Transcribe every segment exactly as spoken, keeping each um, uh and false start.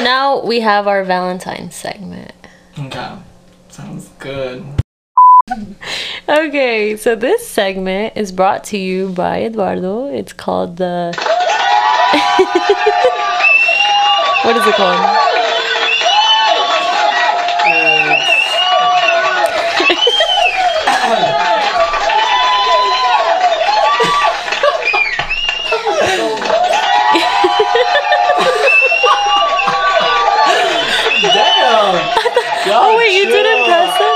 now we have our Valentine's segment. Okay. Sounds good. Okay, so this segment is brought to you by Eduardo. It's called the... What is it called? Damn! Oh wait, you didn't press it?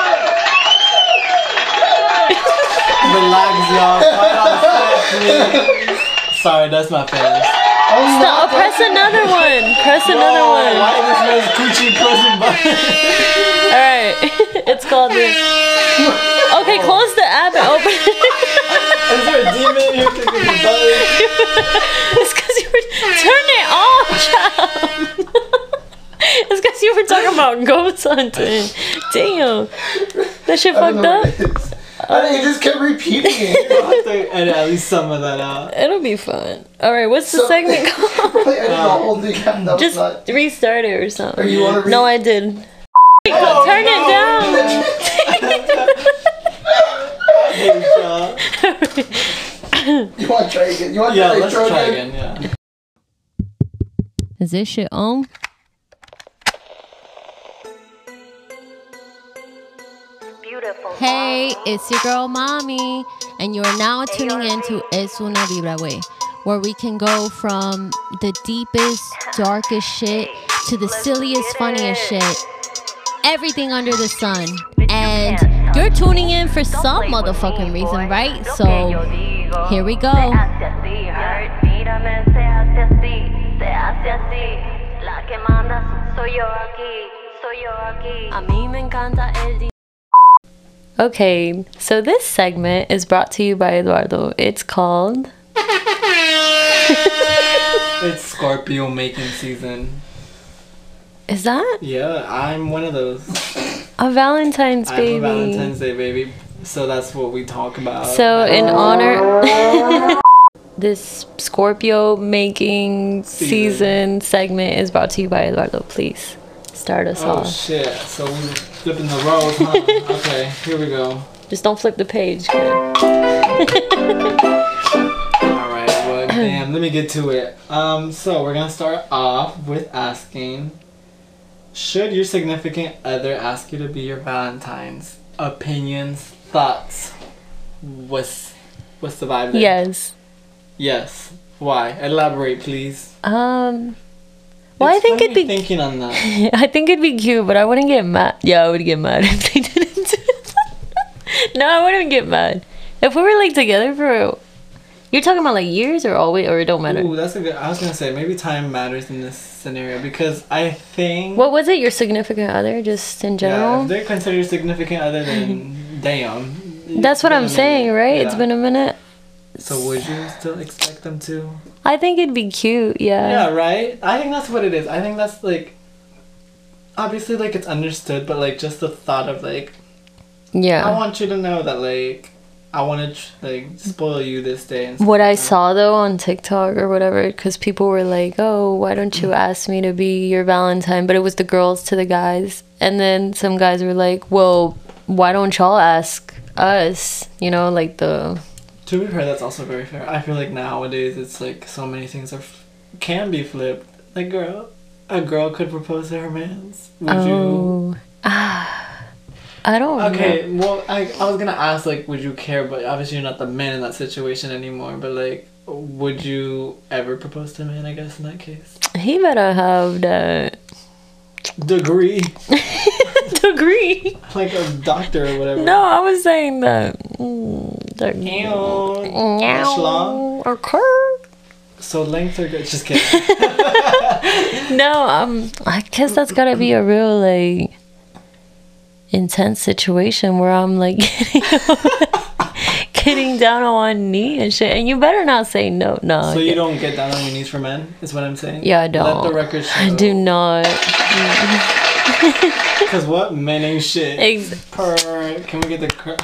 Relax, y'all. Quiet on set, please. Sorry, that's my face. Stop, press another one. Press another Whoa, one. why is this coochie pressing button? Alright, it's called this. Okay, close the app and open it. Is there a demon here clicking the button? It's because you were... Turn it off, child. It's because you were talking about ghost hunting. Damn. That shit fucked up. I think you just kept repeating it. I'll have to edit at least some of that out. It'll be fun. Alright, what's the So- segment called? Like, I the whole thing. That was Just not- restart it or something. Or you wanna re- No, I did. Oh, Turn no. it down. Hey, y'all. You want to try again? You want to Yeah, try, let's try try again? again, yeah. Is this shit on? Hey, it's your girl Mommy, and you're now tuning in to Es Una Vibra Way, where we can go from the deepest, darkest shit to the silliest, funniest shit. Everything under the sun. And you're tuning in for some motherfucking reason, right? So, here we go. Okay, so this segment is brought to you by Eduardo. It's called... It's Scorpio making season. Is that Yeah, I'm one of those. a Valentine's baby? I'm a Valentine's Day baby. So that's what we talk about. So in honor... This Scorpio making Season. season segment is brought to you by Eduardo. Please start us Oh off. shit, so we flipping the roles, huh? Okay, here we go. Just don't flip the page. kid. Alright, well damn, let me get to it. Um, so we're gonna start off with asking, should your significant other ask you to be your Valentine's? Opinions, thoughts. What's what's the vibe there? Yes. Yes. Why? Elaborate, please. Um. Well, I It's think funny it'd be. thinking on that. I think it'd be cute, but I wouldn't get mad. Yeah, I would get mad if they didn't. do it. No, I wouldn't get mad if we were like together for. You're talking about like years or always, or it don't matter. Ooh, that's a good. I was gonna say maybe time matters in this scenario because I think. What was it? Your significant other, just in Yeah, general? if they're considered significant other than damn. That's what It's I'm been a saying, minute. right? It's Yeah. been a minute. So would you still expect them to? I think it'd be cute. Yeah. Yeah, right. I think that's what it is. I think that's like. Obviously, like it's understood, but like just the thought of like, Yeah. I want you to know that like, I want to like spoil you this day. And stuff What I like that. saw though on TikTok or whatever, because people were like, "Oh, why don't you ask me to be your Valentine?" But it was the girls to the guys, and then some guys were like, "Well, why don't y'all ask us?" You know, like the. To be fair, that's also very fair. I feel like nowadays it's like so many things are f- can be flipped. Like girl, a girl could propose to her man's. Would you? Oh. Ah. I don't know. Okay, well, I I was gonna ask like, would you care? But obviously, you're not the man in that situation anymore. But like, would you ever propose to a man? I guess in that case. He better have that Degree, degree. like a doctor or whatever. No, I was saying that. Mm, that Ew. That's long. or curve. So length are good. Just kidding. No, um, I guess that's gotta be a real like intense situation where I'm like getting, getting down on one knee and shit, and you better not say no. No. So you yeah. don't get down on your knees for men, is what I'm saying. Yeah, I don't. Let the record show. I do not. Cause what men ain't shit. Ex- Per, can we get the? Cr-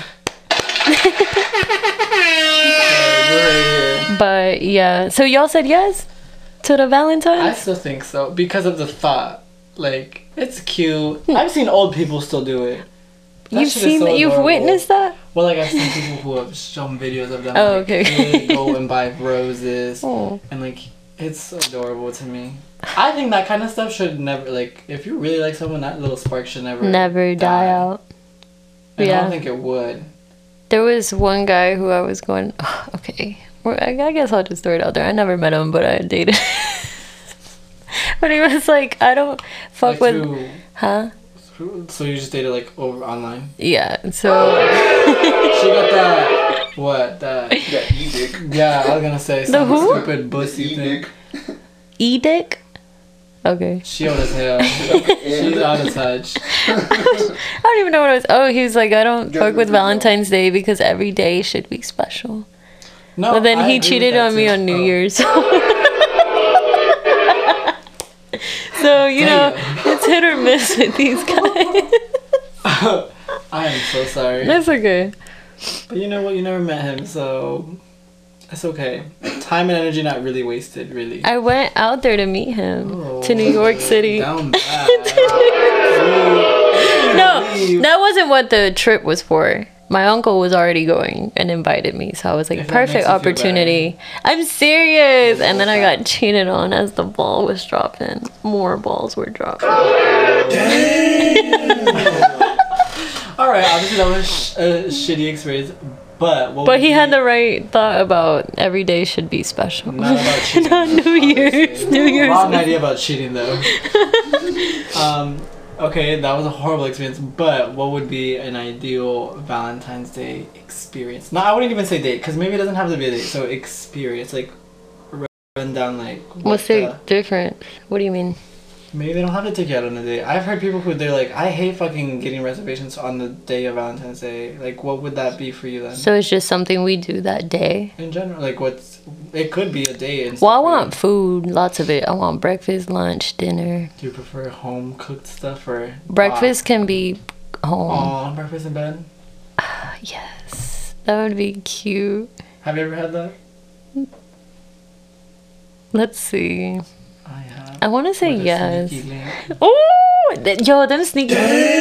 uh, you're right here. but yeah, so y'all said yes to the Valentine's? I still think so because of the thought. Like, it's cute. I've seen old people still do it. That You've shit is seen so that? You've adorable. witnessed that? Well, like I've seen people who have shown videos of them. Oh, like, okay. They go and buy roses, Oh. and like it's so adorable to me. I think that kind of stuff should never like. If you really like someone, that little spark should never Never die out. And I Yeah. don't think it would. There was one guy who I was going, oh, okay, well, I I guess I'll just throw it out there. I never met him, but I dated. But he was like, I don't fuck Like with, through, huh? through, so you just dated like over online. Yeah, so She got that. What that? That e-dick. Yeah, I was gonna say The some who? stupid pussy thing. E-dick. E-dick? Okay. She old as hell. She's out of touch. I don't even know what it was. Oh, he was like, I don't Yeah, fuck with yeah, yeah. Valentine's Day because every day should be special. No, But then I he agree cheated with that on me too. on New Oh. Year's. So, you know, it's hit or miss with these guys. I am so sorry. That's okay. But you know what? You never met him, so it's okay. Time and energy not really wasted, really. I went out there to meet him Oh, to New York City. Down bad. No, Leave. that wasn't what the trip was for. My uncle was already going and invited me, so I was like, If that makes perfect you feel opportunity. I'm serious. And then I got cheated on as the ball was dropping. More balls were dropping. Alright, obviously that was sh- a shitty experience, but what But would he be- had the right thought about every day should be special. Not about cheating. Not New Year's. obviously. New Year's. Wrong idea about cheating though. um, okay, that was a horrible experience, but what would be an ideal Valentine's Day experience? No, I wouldn't even say date, because maybe it doesn't have to be a date, so experience, like run down like what What's the- the different? What do you mean? Maybe they don't have to take you out on a date. I've heard people who they're like, I hate fucking getting reservations on the day of Valentine's Day. Like, what would that be for you then? So it's just something we do that day. In general, like, what's it could be a day. And Well, I stuff, want right? food, lots of it. I want breakfast, lunch, dinner. Do you prefer home cooked stuff or Breakfast can be home. Oh, breakfast in bed. Yes, that would be cute. Have you ever had that? Let's see. I have. I want to say With a yes. sneaky link. Oh, th- yo, them sneaky.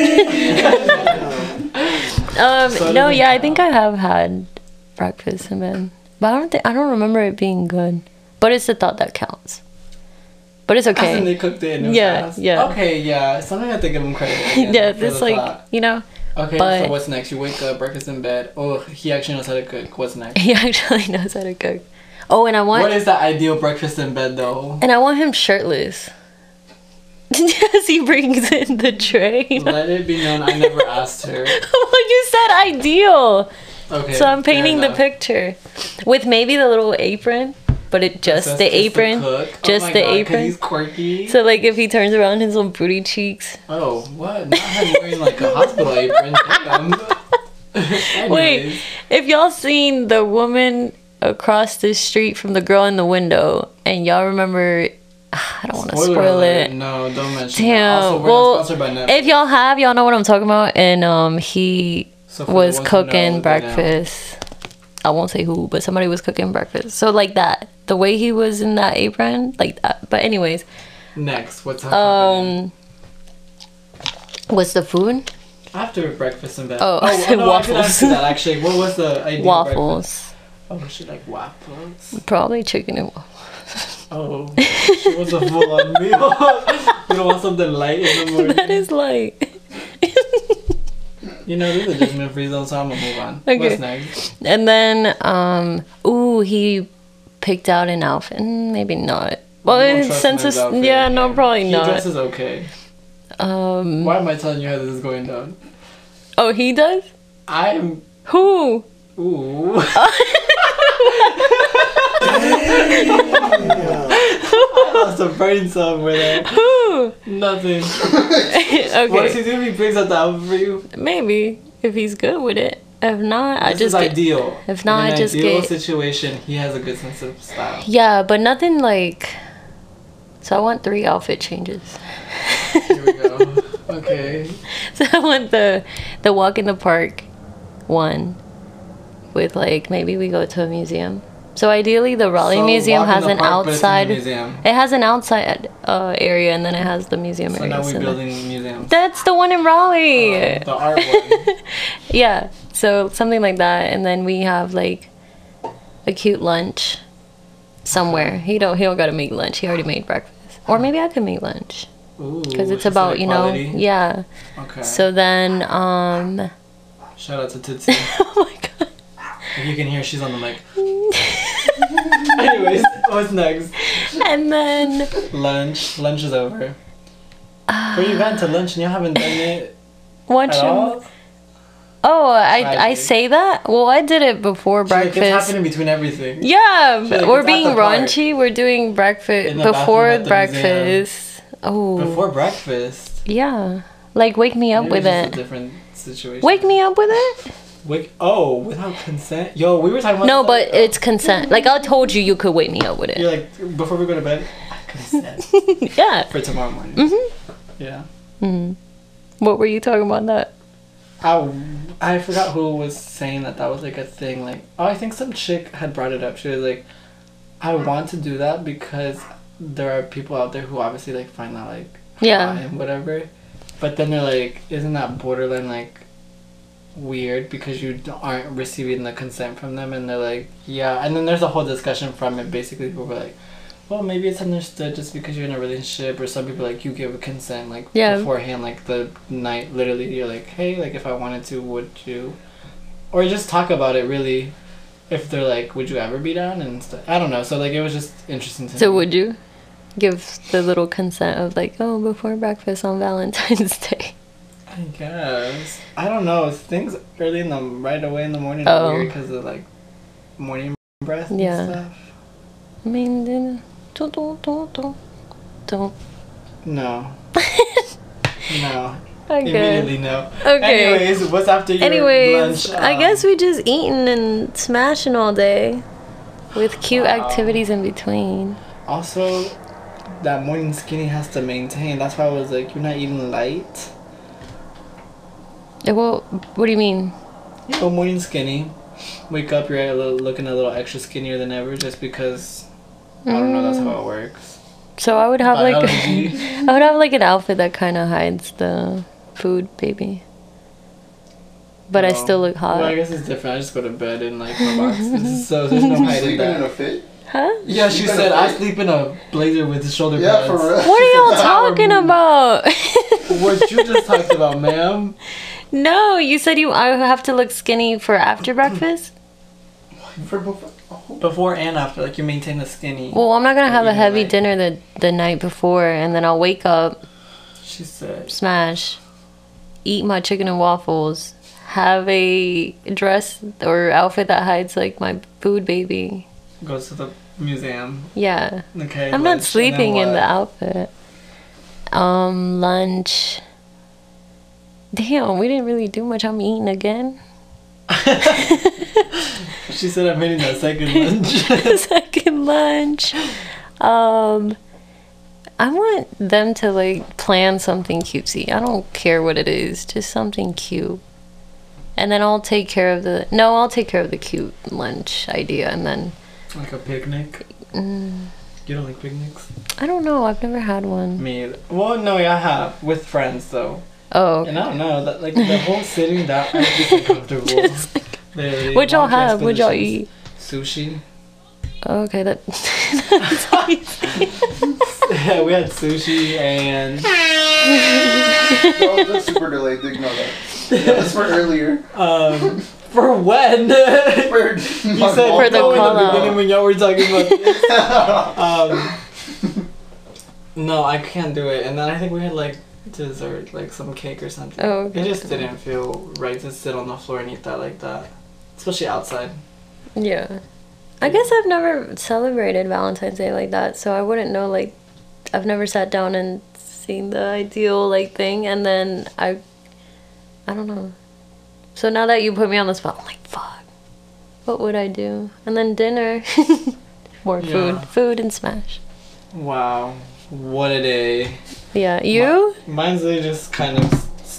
um, So it no, doesn't yeah, I count. think I have had breakfast in bed, but I don't think I don't remember it being good. But it's the thought that counts. But it's As in okay. they cooked it and it was Yeah, fast. yeah. Okay, yeah. Something I have to give him credit. again Yeah, for it's the like thought. you know, Okay, but- so what's next? You wake up, breakfast in bed. Oh, he actually knows how to cook. What's next? he actually knows how to cook. Oh, and I want What is the ideal breakfast in bed though? and I want him shirtless. As he brings in the tray. Let it be known I never asked her. Well, you said ideal. Okay. So I'm fair painting the enough. picture with maybe the little apron, but it just That's the just apron, cook. just oh my the God, 'cause apron. He's quirky. So like if he turns around, his little booty cheeks. oh, what? Not him wearing like a hospital apron. Damn. Wait, Anyways. if y'all seen the woman across the street from the girl in the window, and y'all remember, I don't want to Spoiler spoil alert. it. No, don't mention Damn. that. Also, we're Well, not sponsored by Netflix. If y'all have, y'all know what I'm talking about. And um, he So for the was ones who know, cooking they know. breakfast. I won't say who, but somebody was cooking breakfast. So like that, the way he was in that apron, like that. But anyways, Next, what's happening? um, what's the food? After breakfast in bed. Oh, oh, I said no, I did waffles. ask you that actually. What was the ideal breakfast? Waffles, Oh, she like waffles. probably chicken and waffles. Oh, she was a full-on meal. You don't want something light in the morning. That is like. You know, this is a judgment free zone, so I'm gonna move on. Okay. What's next? And then, um, ooh, he picked out an outfit. Mm, maybe not. Well, You don't in trust sense in his of, outfit. yeah, no, probably He not. dresses okay. Um, Why am I telling you how this is going down? oh, he does? I'm. Who? Ooh. I lost a brain somewhere there. Who? Nothing. What does he Okay, do if he brings out the outfit for you? maybe if he's good with it. If not, I This just is get, ideal. if not, In I an just ideal get- situation, he has a good sense of style. yeah, but nothing like. So I want three outfit changes. Here we go. Okay. So I want the the walk in the park one, with like maybe we go to a museum, So ideally, the Raleigh So Museum walk in has the an park, but it's in the outside. museum. It has an outside uh, area, and then it has the museum So area. now we're so building museums. that's the one in Raleigh. Uh, the art one. Yeah, so something like that, and then we have like a cute lunch somewhere. He don't he don't gotta make lunch. He already made breakfast, or maybe I could make lunch because it's Ooh, about she you said know equality. yeah. Okay. So then um, Shout out to Tootsie. oh my god. If you can hear, she's on the mic. Anyways, what's next? And then Lunch. Lunch is over. Where you went to lunch and you haven't done it watch at him. all? Oh, I I Tragic. say that. Well, I did it before She's like, it's breakfast. happening between everything. Yeah, She's like, we're it's at being the park. raunchy. We're doing breakfast In the bathroom before at the breakfast. Oh, Before breakfast. yeah. Like wake me up Maybe with it's just it. a different situation. Wake me up with it. Wake. Oh, without consent. Yo, we were talking about. No, this but it's consent. Like I told you, you could wake me up with You're it. like before we go to bed. Consent Yeah. for tomorrow morning. Mhm. Yeah. Mhm. What were you talking about? That. I, I forgot who was saying that that was like a thing. Like, oh, I think some chick had brought it up. She was like, I want to do that because there are people out there who obviously like find that like Yeah. hot and whatever. But then they're like, isn't that borderline like weird because you d- aren't receiving the consent from them? And they're like, yeah. And then there's a whole discussion from it. Basically, people were like, well, maybe it's understood just because you're in a relationship, or some people like you give a consent like Yeah. beforehand, like the night. Literally, you're like, hey, like if I wanted to, would you? Or just talk about it really. If they're like, would you ever be down and stuff? I don't know. So like, it was just interesting to So me. would you give the little consent of like, oh, before breakfast on Valentine's Day? I guess. I don't know. Things early in the right away in the morning Oh. are weird because of like morning breath and Yeah. stuff. I mean, then, don't, don't, don't, don't, don't. No. No. Okay. Immediately no. Okay. Anyways, what's after your Anyways, lunch? I um, guess we just eating and smashing all day, with cute Wow. activities in between. Also, that morning skinny has to maintain. That's why I was like, you're not eating light. Yeah, well, what do you mean? You know, morning skinny. Wake up, you're a little, looking a little extra skinnier than ever just because, I don't know, that's how it works. So I would have like, Biology. I would have like an outfit that kind of hides the food, baby. But I Oh. still look hot. Well, I guess it's different. I just go to bed in like my boxes, so there's no hiding Sleeping in a that. fit? Huh? Yeah, she Sleep in said a I fit? sleep in a blazer with shoulder Yeah, pads. for real. What are y'all talking about? What you just talked about, ma'am? No, you said you I have to look skinny for after breakfast. For before. Oh. Before and after, like you maintain the skinny. Well, I'm not gonna have a Eating heavy light. dinner the the night before, and then I'll wake up, She said. smash, eat my chicken and waffles, have a dress or outfit that hides like my food, baby. Goes to the museum. Yeah, Okay. I'm lunch, not and then sleeping in what? the outfit. Um, lunch. Damn, we didn't really do much. I'm eating again. She said I'm hitting that second lunch. Second lunch. Um, I want them to like plan something cutesy. I don't care what it is, just something cute. And then I'll take care of the. No, I'll take care of the cute lunch idea, and then Like a picnic. mm, You don't like picnics? I don't know. I've never had one. Me. either. Well, no, yeah, I have with friends though. Oh, And I don't know that like the whole sitting down, I just uncomfortable. Just Literally, what'd y'all walking have? What'd y'all expeditions. eat? Sushi. Okay, that. Yeah, we had sushi and Oh, that's super delayed. Ignore that. Yeah, that's for earlier. um for when you For, said For the no in call the out. beginning when y'all were talking about this. Um, no, I can't do it. And then I think we had like dessert, like some cake or something. Oh, okay. It just didn't feel right to sit on the floor and eat that like that, especially outside. Yeah. I guess I've never celebrated Valentine's Day like that, so I wouldn't know, like, I've never sat down and seen the ideal, like, thing, and then I, I don't know. So now that you put me on the spot, I'm like, fuck, what would I do? And then dinner, more Yeah. food, food and smash. Wow, what a day. Yeah, you? Mine's really just kind of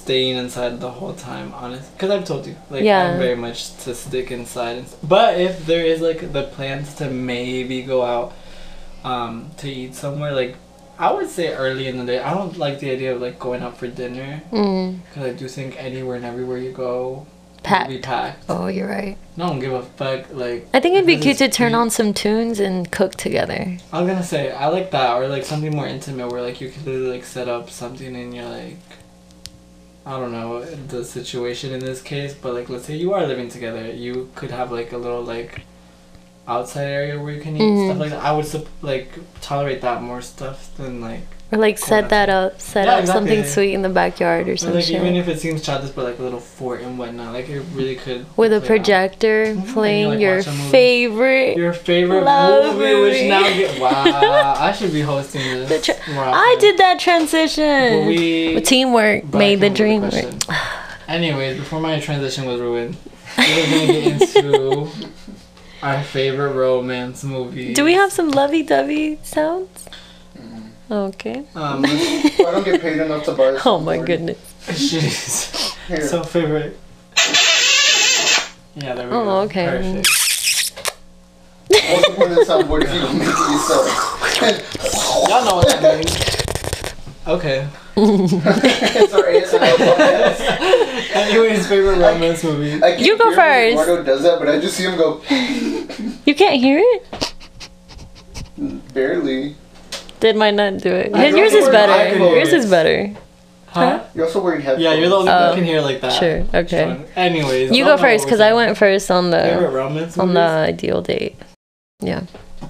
staying inside the whole time, honest. Because I've told you, like, Yeah. I'm very much to stick inside. And, but if there is, like, the plans to maybe go out um, to eat somewhere, like, I would say early in the day. I don't like the idea of, like, going out for dinner. Mm. Because I do think anywhere and everywhere you go, Packed. you'll be packed. Oh, you're right. No one give a fuck, like... I think it'd be because cute to it's turn free. on some tunes and cook together. I was gonna say, I like that, or like something more intimate where like you could literally like set up something and you're like, I don't know the situation in this case, but like let's say you are living together, you could have like a little like outside area where you can eat Mhm. stuff like that. I would sup- like tolerate that more stuff than like, Or like set Cool. that up, set Yeah, up something exactly. sweet in the backyard or or some like shit. even if it seems childish, but like a little fort and whatnot, like it really could. With a play out. projector Mhm, playing and you, like, your watch a movie. favorite. Your favorite Love movie, which movie. now get wow! I should be hosting The this. tra- more I often. did that transition. But we- With teamwork But I made the came up dream with a work. question. Anyways, before my transition was ruined, we're gonna get into our favorite romance movie. Do we have some lovey-dovey sounds? Mm. Okay. Um, I don't get paid enough to buy this. Oh my soundboard. goodness. jeez. Here. So favorite. Yeah, there we Oh, go. okay. Perfect. What's the point of the soundboard if you don't make it yourself? Y'all know what that means. Okay. It's our A S M R podcast. Anyways, favorite romance movie. I can't You go hear when first. Eduardo does that, but I just see him go You can't hear it? barely. Did my nut do it? I His, yours don't is know where I better. can hear Yours it. is better. Huh? You're also wearing headphones. Yeah, you're the only one Oh. that can hear like that. Sure. Okay. Fine. Anyways. You I go don't know first what because we're I saying. went first on Favorite the romance on movies? the ideal date. Yeah.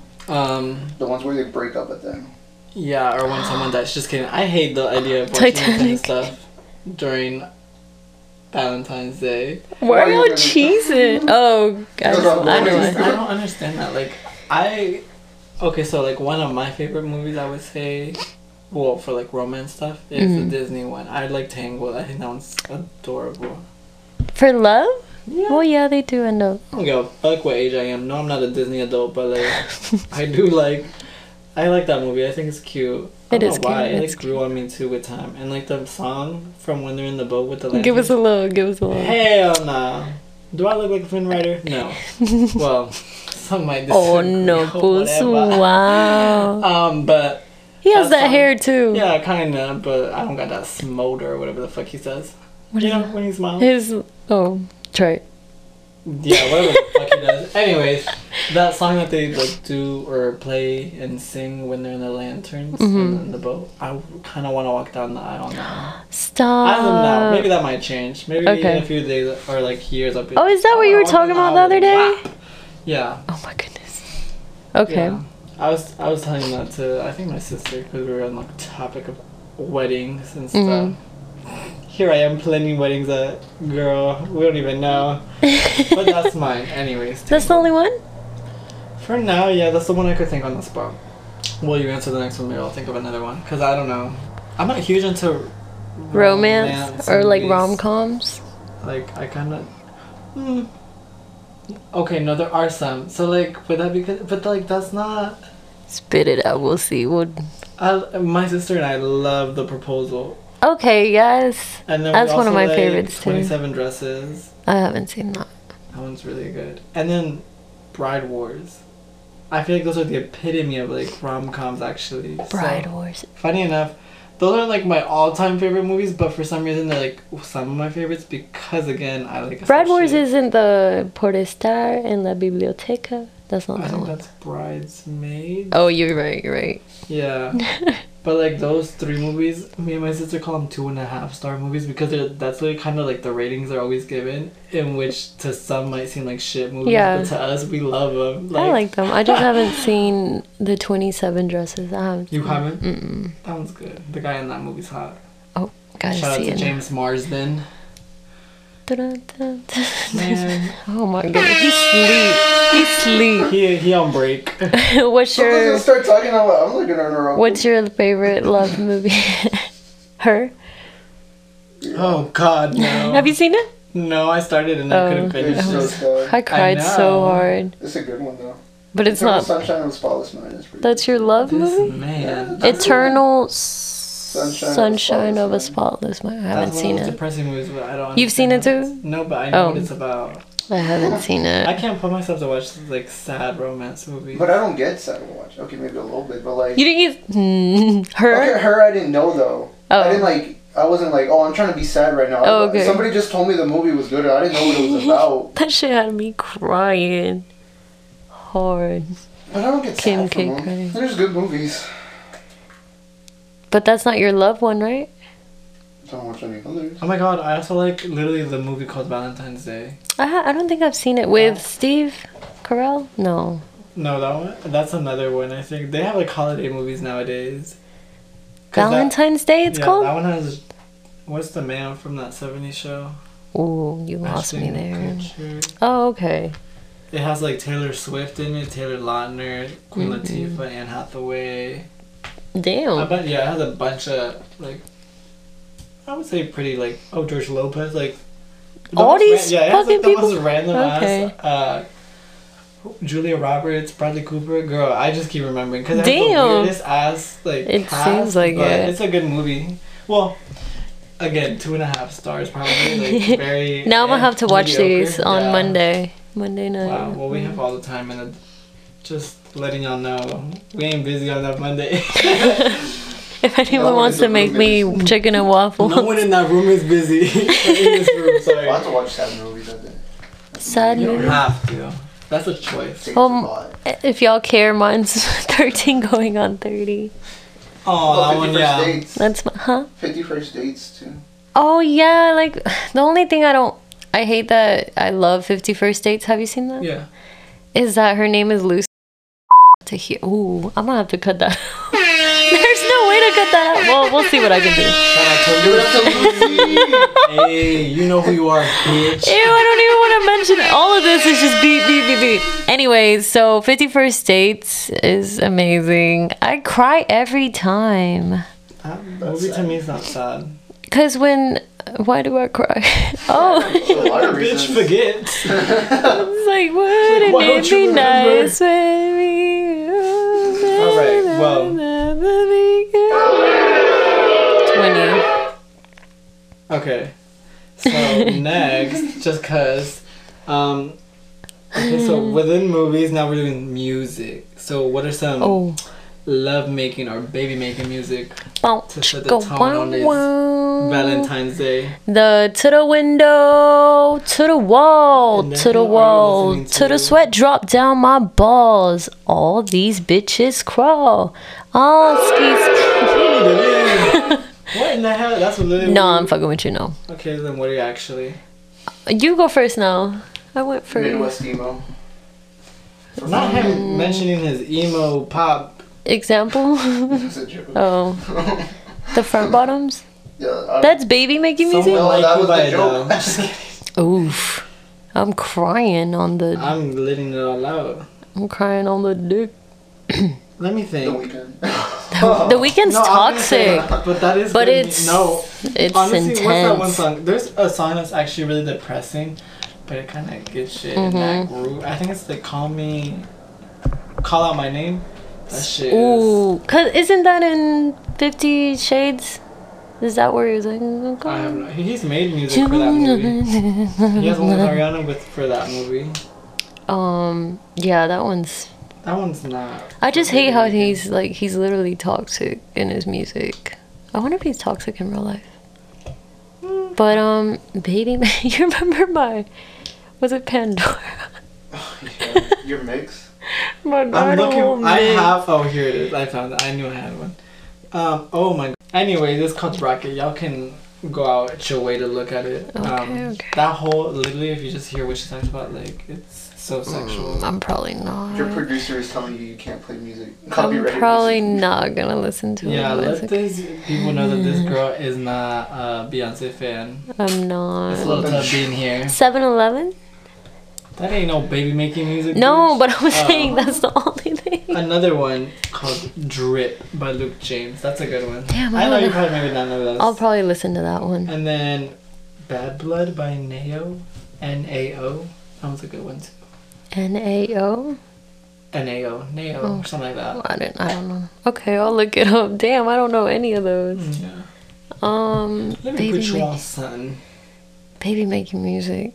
Um. The ones where they break up at the end. Yeah, or when someone dies. Just kidding. I hate the idea of watching that kind of Titanic. stuff during Valentine's Day. Why are you y'all gonna- cheesing? Oh, guys, No, no, I I, know just, it. I don't understand that. Like, I. Okay, so, like, one of my favorite movies, I would say, well, for, like, romance stuff, is Mhm. the Disney one. I like Tangled. I think that one's adorable. For love? Yeah. Well, yeah, they do end up. I don't give a fuck what age I am. No, I'm not a Disney adult, but, like, I do like. I like that movie. I think it's cute. I It don't is know why. cute, It it's like, grew on me, too, with time. And, like, the song from when they're in the boat with the lantern. Give us a little. Give us a little. Hell nah. Do I look like a Finn Rider? No. Well, some might disagree. Oh no, pues whatever. wow. Um, but He has That that song- hair too. yeah, kinda. But I don't got that smolder or whatever the fuck he says. What you is know that? when he smiles? His oh, try. Yeah, whatever the fuck he does. Anyways, that song that they like do or play and sing when they're in the lanterns Mhm. in the boat. I kind of want to walk down the aisle on that one. Stop. I don't know. Maybe that might change. Maybe Okay. in a few days or like years. I'll be. Oh, is that I what you wanna were talking walk about down the aisle other and day? whap. Yeah. Oh my goodness. Okay. Yeah. I was I was telling that to I think my sister because we were on the topic of weddings and stuff. Mhm. Here I am planning weddings at girl. We don't even know, but that's mine. Anyways. That's the only one? For now, yeah, that's the one I could think on the spot. Well, you answer the next one, maybe I'll think of another one because I don't know. I'm not huge into Romance or like movies. rom coms? Like I kind of. Hmm. Okay, no, there are some. So like, would that be good? But like, that's not. Spit it out. We'll see. We'll... I, my sister and I love The Proposal. Okay, yes. And then That's we one of also my like favorites, too. twenty-seven Dresses. I haven't seen that. That one's really good. And then Bride Wars. I feel like those are the epitome of like rom coms actually. Bride So, Wars. funny enough, those are like my all-time favorite movies, but for some reason they're like some of my favorites because again I like. Bride Wars associate- isn't the Por estar en la biblioteca. That's not I that think one. that's Bridesmaids. Oh, you're right. You're right. Yeah. But like those three movies, me and my sister call them two and a half star movies because they're that's really kind of like the ratings are always given, in which to some might seem like shit movies, Yeah. but to us we love them. I like them. I just haven't seen the twenty-seven Dresses. I haven't. You seen- haven't? Mm-mm. That one's good. The guy in that movie's hot. Oh, gotta Shout out see to it. James Marsden. Dun-dun-dun-dun. Man, Oh my goodness, he sleep. He sleep. he he on break. What's Someone's gonna your start talking out loud. I'm looking at her. What's your favorite love movie? Her. Oh God, no. Have you seen it? No, I started and I Oh. couldn't finish It's so it. sad. I cried so know. hard, It's a good one though. but it's Eternal not. Sunshine of the Spotless Mind is pretty. That's your love This movie. man. Eternal. S- Sunshine, Sunshine of of a a Spotless Mind. I haven't That's one seen of those it. depressing movies, but I don't. You've seen understand it how too? it's- No, but I know Oh. what it's about. I haven't seen I it. can't put myself to watch like sad romance movies. But I don't get sad watch. Okay, maybe a little bit, but like. You didn't mm, her? Okay, her I didn't know though. Oh. I didn't like. I wasn't like, oh, I'm trying to be sad right now. Oh, I- okay. Somebody just told me the movie was good. I didn't know what it was about. That shit had me crying hard. But I don't get Kim sad from K. them. crying. There's good movies. But that's not your loved one, right? Don't watch any others. Oh my god! I also like literally the movie called Valentine's Day. I ha- I don't think I've seen it with Steve Carell. No. No, that one. That's another one. I think they have like holiday movies nowadays. 'Cause that- Valentine's Day. It's yeah, called. that one has. What's the man from that seventies show? Ooh, you lost me Ashton there. Kutcher. Oh, okay. It has like Taylor Swift in it, Taylor Lautner, Queen Mhm. Latifah, Anne Hathaway. I Damn. bet yeah, it has a bunch of like. I would say pretty like oh George Lopez like. the All most these yeah, it has, like, fucking the most people? random Okay. ass. Uh, Julia Roberts, Bradley Cooper, girl. I just keep remembering because it has the Damn. weirdest ass like. It cast, seems like but it. It's a good movie. Well, again, two and a half stars probably. Like very. Now I'm gonna eh, have to watch mediocre. these on Yeah. Monday. Monday night. Wow. Well, we have all the time, and just letting y'all know we ain't busy on that Monday. If anyone No one wants in to the make room me chicken and waffle. No one in that room is busy. in this room, sorry. I'll have to watch sad movies that day. Sad You don't movie. have to. That's a choice. Takes Um, a lot. If y'all care, mine's thirteen going on thirty. Oh, that Oh, one, fifty yeah. First Dates. That's my, huh? fifty First Dates, too. Oh yeah, like the only thing I don't, I hate that I love Fifty First Dates. Have you seen that? Yeah. Is that her name is Lucy? To hear, ooh, I'm gonna have to cut that. There's no way to cut that out. Well, we'll see what I can do. Hey, you know who you are, bitch. Ew, I don't even want to mention it. All of this is just beep, beep, beep, beep. Anyways, so Fifty First Dates is amazing. I cry every time. That movie to me is not sad. Cause when, why do I cry? Oh, For a lot of Bitch, reasons. forget. it's like, wouldn't why don't it you be remember? nice when we... Alright, well. twenty. Okay. So, next, just cause. Um, okay, so within movies, now we're doing music. So, what are some Oh. love making or baby making music Bow, to set the go, tone on this wow. Valentine's Day? The to the window, to the wall, And then to the who are you wall, listening to the to? sweat drop down my balls. All these bitches crawl. All skis. What in the hell? That's what literally. No, I'm fucking with you. No, Okay, then what are you actually? you go first now. I went first. Midwest emo. For Not fun. him mentioning his emo pop. Example. It's a joke. Oh, the front bottoms. Yeah, I- That's baby making music. Someone No, like that you was by the joke. Adele. Just kidding. Oof. I'm crying on the. I'm letting it all out. I'm crying on the dick. Let me The think. Weeknd. The weekend's No, I was gonna say, toxic. but that is. But gonna be- it's no. it's Honestly, intense. what's that one song? There's a song that's actually really depressing, but it kind of gets shit in that Mm-hmm. groove. I think it's like "Call Me," "Call Out My Name." That shit. Is, Ooh, cause isn't that in Fifty Shades? Is that where he was like? I have no. he- He's made music for that movie. He has one with Ariana with for that movie. Um, yeah, that one's. That one's not. I just hate how he's like he's literally toxic in his music. I wonder if he's toxic in real life. But um, baby, you remember my, was it Pandora? Yeah, your mix. My I'm Dino looking. I mix. have. Oh, here it is. I found it. I knew I had one. Um. Oh my. Anyway, this is called Rocket. Y'all can go out at your way to look at it. Okay, um, okay. That whole literally, if you just hear what she talks about, like it's so sexual. I'm probably not. Your producer is telling you you can't play music. I'm Copyrighted probably music. not gonna listen to Yeah, it. but let it's okay. these people know that this girl is not a Beyonce fan. I'm It's a not. little tough being here. seven eleven? That ain't no baby making music. No, bitch. but I'm Oh. saying that's the only thing. Another one called Drip by Luke James. That's a good one. Damn, I I know don't you know. probably maybe not know that. I'll probably listen to that one. And then Bad Blood by Nao. N A O. That was a good one too. N A O? Aneo, Neo, Oh. or something like that. I didn't. I don't know. Okay, I'll look it up. Damn, I don't know any of those. Yeah. Um, Let me baby, put you make, on, son. baby making music.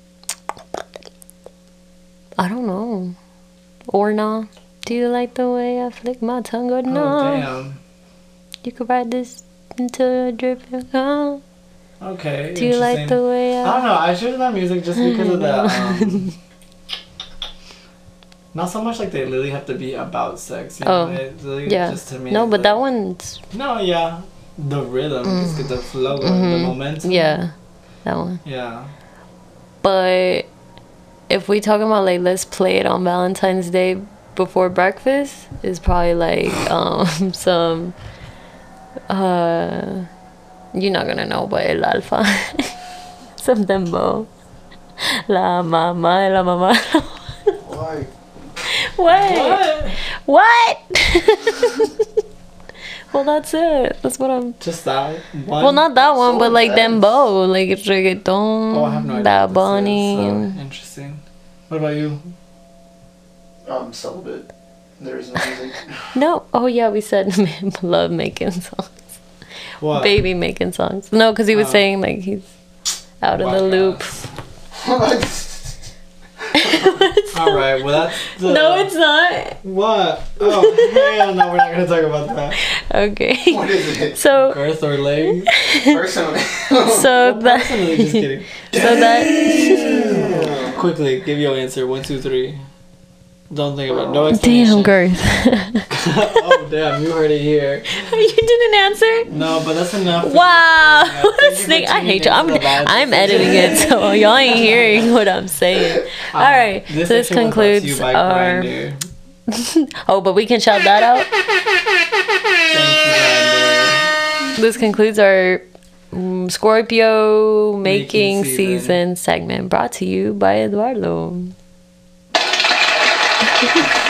I don't know. Or nah. Do you like the way I flick my tongue or Oh, nah? damn. You could ride this until it drip your gum. Okay. Do you like interesting. the way I I... don't know. I chose that music just because of the. Um, not so much like they literally have to be about sex. You Oh, know? It really Yeah. Just to me, No, it's but like- that one's... No, yeah. The rhythm, just get the flow, going, the momentum. Mm-hmm. Yeah, that one. Yeah. But if we talking about like let's play it on Valentine's Day before breakfast, is probably like um some uh you're not gonna know, but El Alfa. Some dembo. La mama, la mama. Why? What? What? What? Well, that's it. That's what I'm. Just that one? Well, not that one, So but like intense. dembo, like reggaeton, Oh, I have no idea. Bad what Bunny. this is, and- so interesting. What about you? I'm celibate. There is no music. No. Oh yeah, we said love making songs, What? baby making songs. No, because he was Oh. saying like he's out of the Whack loop. ass. Alright, well that's the... No, it's not. What? Oh, hell no, we're not gonna talk about that. Okay. What is it? So Girth or leg? Personally. so Well, that personally, just kidding. so that Quickly, give your answer. One, two, three. Don't think about it. No explanation. damn girth. Oh, damn, you heard it here. You didn't answer. No, but that's enough. Wow, Yeah, what a thank you for snake! I tuning hate you. in I'm to the Vibes I'm Session. editing it, so y'all ain't hearing what I'm saying. All right, so this section was brought to concludes you by our. Grindr. Oh, but we can shout that out. Thank you, Grindr. This concludes our mm, Scorpio making, Making season. season. segment brought to you by Eduardo.